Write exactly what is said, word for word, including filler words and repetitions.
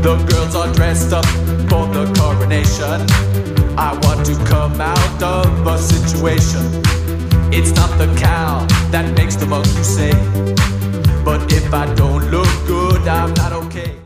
The girls are dressed up for the coronation. I want to come out of a situation. It's not the cow that makes the most you say, but if I don't look good, I'm not okay.